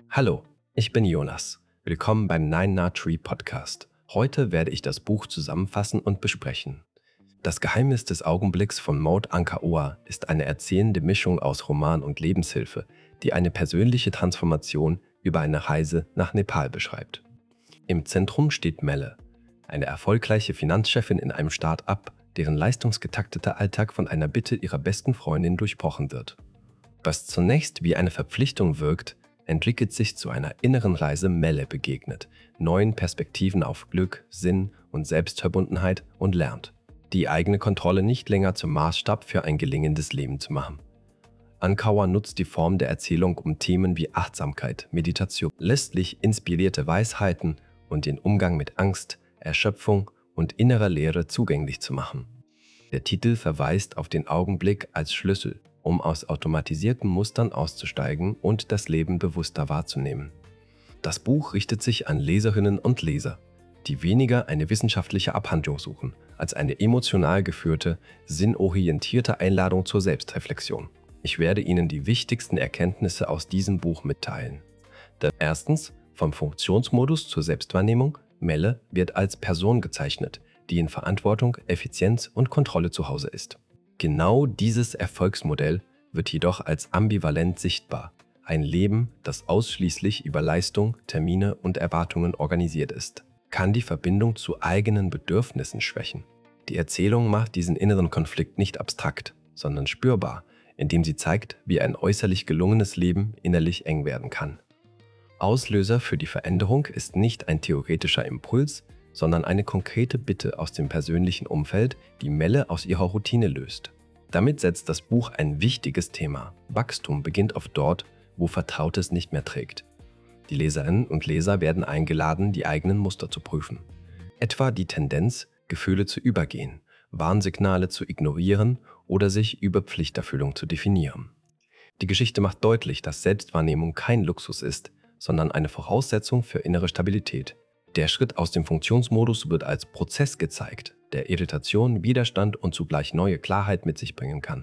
Hallo, ich bin Jonas. Willkommen beim Nine Na Tree Podcast. Heute werde ich das Buch zusammenfassen und besprechen. Das Geheimnis des Augenblicks von Maud Anka Oa ist eine erzählende Mischung aus Roman und Lebenshilfe, die eine persönliche Transformation über eine Reise nach Nepal beschreibt. Im Zentrum steht Melle, eine erfolgreiche Finanzchefin in einem Start-up, deren leistungsgetakteter Alltag von einer Bitte ihrer besten Freundin durchbrochen wird. Was zunächst wie eine Verpflichtung wirkt, entwickelt sich zu einer inneren Reise. Melle begegnet neuen Perspektiven auf Glück, Sinn und Selbstverbundenheit und lernt, die eigene Kontrolle nicht länger zum Maßstab für ein gelingendes Leben zu machen. Anka Oa nutzt die Form der Erzählung, um Themen wie Achtsamkeit, Meditation, letztlich inspirierte Weisheiten und den Umgang mit Angst, Erschöpfung und innerer Leere zugänglich zu machen. Der Titel verweist auf den Augenblick als Schlüssel, um aus automatisierten Mustern auszusteigen und das Leben bewusster wahrzunehmen. Das Buch richtet sich an Leserinnen und Leser, die weniger eine wissenschaftliche Abhandlung suchen, als eine emotional geführte, sinnorientierte Einladung zur Selbstreflexion. Ich werde Ihnen die wichtigsten Erkenntnisse aus diesem Buch mitteilen. Erstens, vom Funktionsmodus zur Selbstwahrnehmung. Melle wird als Person gezeichnet, die in Verantwortung, Effizienz und Kontrolle zu Hause ist. Genau dieses Erfolgsmodell wird jedoch als ambivalent sichtbar. Ein Leben, das ausschließlich über Leistung, Termine und Erwartungen organisiert ist, kann die Verbindung zu eigenen Bedürfnissen schwächen. Die Erzählung macht diesen inneren Konflikt nicht abstrakt, sondern spürbar, indem sie zeigt, wie ein äußerlich gelungenes Leben innerlich eng werden kann. Auslöser für die Veränderung ist nicht ein theoretischer Impuls, sondern eine konkrete Bitte aus dem persönlichen Umfeld, die Melle aus ihrer Routine löst. Damit setzt das Buch ein wichtiges Thema. Wachstum beginnt oft dort, wo Vertrautes nicht mehr trägt. Die Leserinnen und Leser werden eingeladen, die eigenen Muster zu prüfen. Etwa die Tendenz, Gefühle zu übergehen, Warnsignale zu ignorieren oder sich über Pflichterfüllung zu definieren. Die Geschichte macht deutlich, dass Selbstwahrnehmung kein Luxus ist, sondern eine Voraussetzung für innere Stabilität. Der Schritt aus dem Funktionsmodus wird als Prozess gezeigt, der Irritation, Widerstand und zugleich neue Klarheit mit sich bringen kann.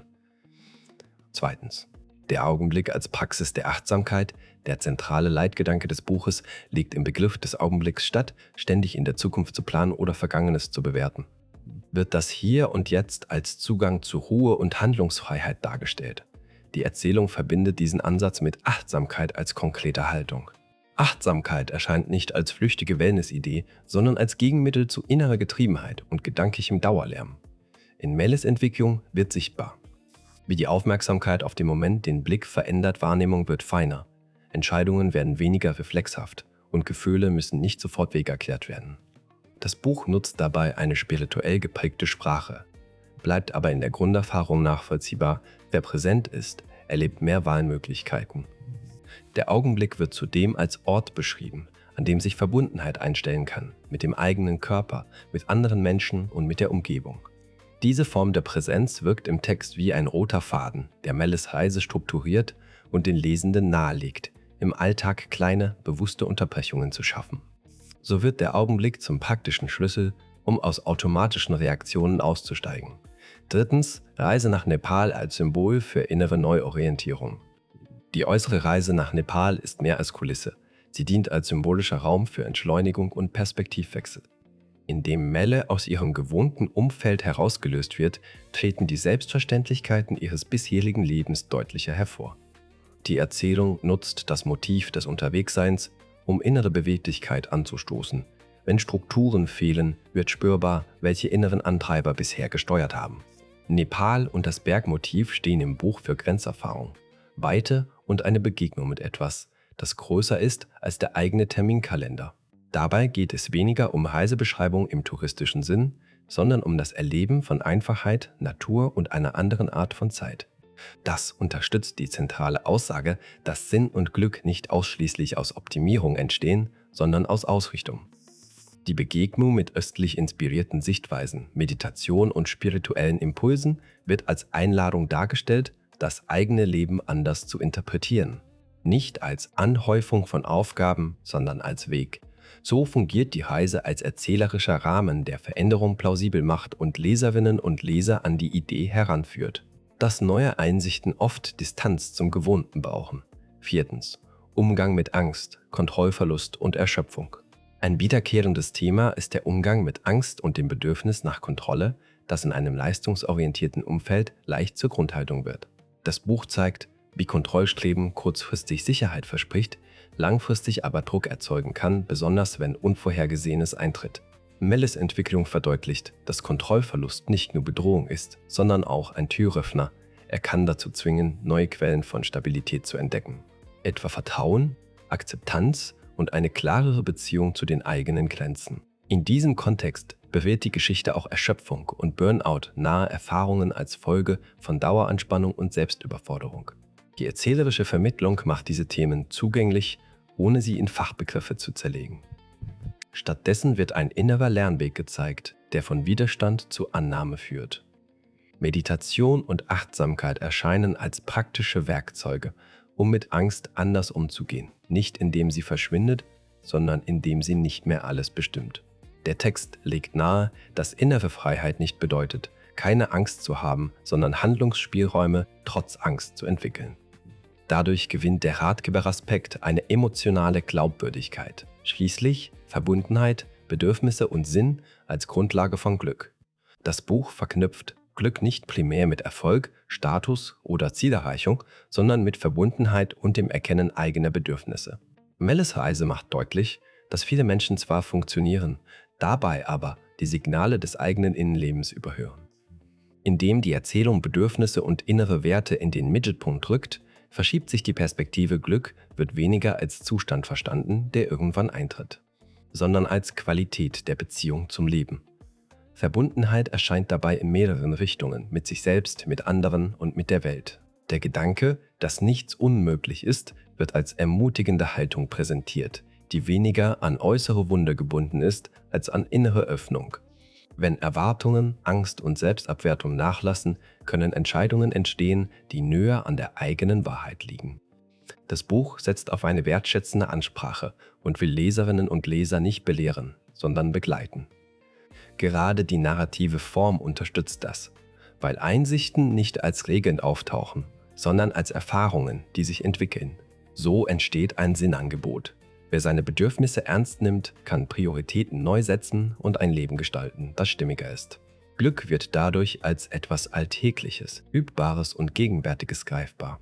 Zweitens. Der Augenblick als Praxis der Achtsamkeit, der zentrale Leitgedanke des Buches, liegt im Begriff des Augenblicks statt, ständig in der Zukunft zu planen oder Vergangenes zu bewerten. Wird das Hier und Jetzt als Zugang zu Ruhe und Handlungsfreiheit dargestellt. Die Erzählung verbindet diesen Ansatz mit Achtsamkeit als konkreter Haltung. Achtsamkeit erscheint nicht als flüchtige Wellness-Idee, sondern als Gegenmittel zu innerer Getriebenheit und gedanklichem Dauerlärm. In Melles Entwicklung wird sichtbar, wie die Aufmerksamkeit auf den Moment den Blick verändert. Wahrnehmung wird feiner, Entscheidungen werden weniger reflexhaft und Gefühle müssen nicht sofort wegerklärt werden. Das Buch nutzt dabei eine spirituell geprägte Sprache, bleibt aber in der Grunderfahrung nachvollziehbar. Wer präsent ist, erlebt mehr Wahlmöglichkeiten. Der Augenblick wird zudem als Ort beschrieben, an dem sich Verbundenheit einstellen kann, mit dem eigenen Körper, mit anderen Menschen und mit der Umgebung. Diese Form der Präsenz wirkt im Text wie ein roter Faden, der Melles Reise strukturiert und den Lesenden nahelegt, im Alltag kleine, bewusste Unterbrechungen zu schaffen. So wird der Augenblick zum praktischen Schlüssel, um aus automatischen Reaktionen auszusteigen. Drittens, Reise nach Nepal als Symbol für innere Neuorientierung. Die äußere Reise nach Nepal ist mehr als Kulisse. Sie dient als symbolischer Raum für Entschleunigung und Perspektivwechsel. Indem Melle aus ihrem gewohnten Umfeld herausgelöst wird, treten die Selbstverständlichkeiten ihres bisherigen Lebens deutlicher hervor. Die Erzählung nutzt das Motiv des Unterwegsseins, um innere Beweglichkeit anzustoßen. Wenn Strukturen fehlen, wird spürbar, welche inneren Antreiber bisher gesteuert haben. Nepal und das Bergmotiv stehen im Buch für Grenzerfahrung, Weite und eine Begegnung mit etwas, das größer ist als der eigene Terminkalender. Dabei geht es weniger um Reisebeschreibung im touristischen Sinn, sondern um das Erleben von Einfachheit, Natur und einer anderen Art von Zeit. Das unterstützt die zentrale Aussage, dass Sinn und Glück nicht ausschließlich aus Optimierung entstehen, sondern aus Ausrichtung. Die Begegnung mit östlich inspirierten Sichtweisen, Meditation und spirituellen Impulsen wird als Einladung dargestellt, das eigene Leben anders zu interpretieren. Nicht als Anhäufung von Aufgaben, sondern als Weg. So fungiert die Reise als erzählerischer Rahmen, der Veränderung plausibel macht und Leserinnen und Leser an die Idee heranführt. Dass neue Einsichten oft Distanz zum Gewohnten brauchen. Viertens. Umgang mit Angst, Kontrollverlust und Erschöpfung. Ein wiederkehrendes Thema ist der Umgang mit Angst und dem Bedürfnis nach Kontrolle, das in einem leistungsorientierten Umfeld leicht zur Grundhaltung wird. Das Buch zeigt, wie Kontrollstreben kurzfristig Sicherheit verspricht, langfristig aber Druck erzeugen kann, besonders wenn Unvorhergesehenes eintritt. Melles Entwicklung verdeutlicht, dass Kontrollverlust nicht nur Bedrohung ist, sondern auch ein Türöffner. Er kann dazu zwingen, neue Quellen von Stabilität zu entdecken. Etwa Vertrauen, Akzeptanz und eine klarere Beziehung zu den eigenen Grenzen. In diesem Kontext bewährt die Geschichte auch Erschöpfung und Burnout nahe Erfahrungen als Folge von Daueranspannung und Selbstüberforderung. Die erzählerische Vermittlung macht diese Themen zugänglich, ohne sie in Fachbegriffe zu zerlegen. Stattdessen wird ein innerer Lernweg gezeigt, der von Widerstand zu Annahme führt. Meditation und Achtsamkeit erscheinen als praktische Werkzeuge, um mit Angst anders umzugehen, nicht indem sie verschwindet, sondern indem sie nicht mehr alles bestimmt. Der Text legt nahe, dass innere Freiheit nicht bedeutet, keine Angst zu haben, sondern Handlungsspielräume trotz Angst zu entwickeln. Dadurch gewinnt der Ratgeberaspekt eine emotionale Glaubwürdigkeit. Schließlich Verbundenheit, Bedürfnisse und Sinn als Grundlage von Glück. Das Buch verknüpft Glück nicht primär mit Erfolg, Status oder Zielerreichung, sondern mit Verbundenheit und dem Erkennen eigener Bedürfnisse. Melles Reise macht deutlich, dass viele Menschen zwar funktionieren, dabei aber die Signale des eigenen Innenlebens überhören. Indem die Erzählung Bedürfnisse und innere Werte in den Mittelpunkt rückt, verschiebt sich die Perspektive Glück wird weniger als Zustand verstanden, der irgendwann eintritt, sondern als Qualität der Beziehung zum Leben. Verbundenheit erscheint dabei in mehreren Richtungen, mit sich selbst, mit anderen und mit der Welt. Der Gedanke, dass nichts unmöglich ist, wird als ermutigende Haltung präsentiert, die weniger an äußere Wunder gebunden ist, als an innere Öffnung. Wenn Erwartungen, Angst und Selbstabwertung nachlassen, können Entscheidungen entstehen, die näher an der eigenen Wahrheit liegen. Das Buch setzt auf eine wertschätzende Ansprache und will Leserinnen und Leser nicht belehren, sondern begleiten. Gerade die narrative Form unterstützt das, weil Einsichten nicht als Regeln auftauchen, sondern als Erfahrungen, die sich entwickeln. So entsteht ein Sinnangebot. Wer seine Bedürfnisse ernst nimmt, kann Prioritäten neu setzen und ein Leben gestalten, das stimmiger ist. Glück wird dadurch als etwas Alltägliches, Übbares und Gegenwärtiges greifbar.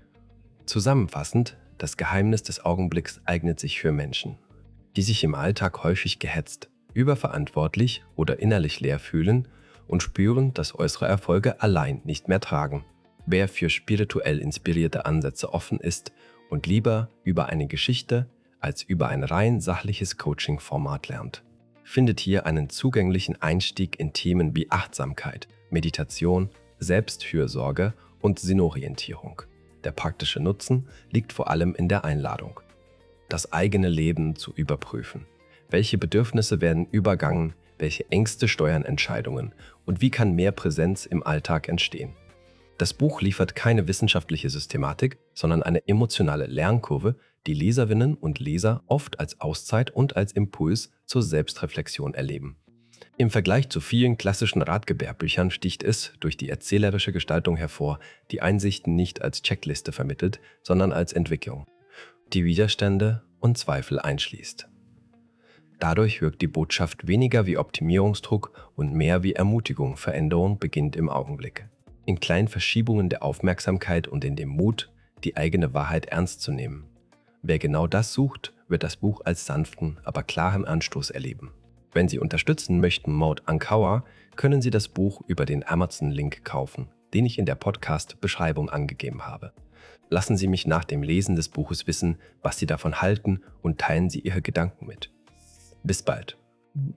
Zusammenfassend, das Geheimnis des Augenblicks eignet sich für Menschen, die sich im Alltag häufig gehetzt, überverantwortlich oder innerlich leer fühlen und spüren, dass äußere Erfolge allein nicht mehr tragen. Wer für spirituell inspirierte Ansätze offen ist und lieber über eine Geschichte als über ein rein sachliches Coaching-Format lernt, findet hier einen zugänglichen Einstieg in Themen wie Achtsamkeit, Meditation, Selbstfürsorge und Sinnorientierung. Der praktische Nutzen liegt vor allem in der Einladung, das eigene Leben zu überprüfen. Welche Bedürfnisse werden übergangen, welche Ängste steuern Entscheidungen und wie kann mehr Präsenz im Alltag entstehen? Das Buch liefert keine wissenschaftliche Systematik, sondern eine emotionale Lernkurve, die Leserinnen und Leser oft als Auszeit und als Impuls zur Selbstreflexion erleben. Im Vergleich zu vielen klassischen Ratgeberbüchern sticht es durch die erzählerische Gestaltung hervor, die Einsichten nicht als Checkliste vermittelt, sondern als Entwicklung, die Widerstände und Zweifel einschließt. Dadurch wirkt die Botschaft weniger wie Optimierungsdruck und mehr wie Ermutigung. Veränderung beginnt im Augenblick. In kleinen Verschiebungen der Aufmerksamkeit und in dem Mut, die eigene Wahrheit ernst zu nehmen. Wer genau das sucht, wird das Buch als sanften, aber klaren Anstoß erleben. Wenn Sie unterstützen möchten Maud Ankaua, können Sie das Buch über den Amazon-Link kaufen, den ich in der Podcast-Beschreibung angegeben habe. Lassen Sie mich nach dem Lesen des Buches wissen, was Sie davon halten und teilen Sie Ihre Gedanken mit. Bis bald.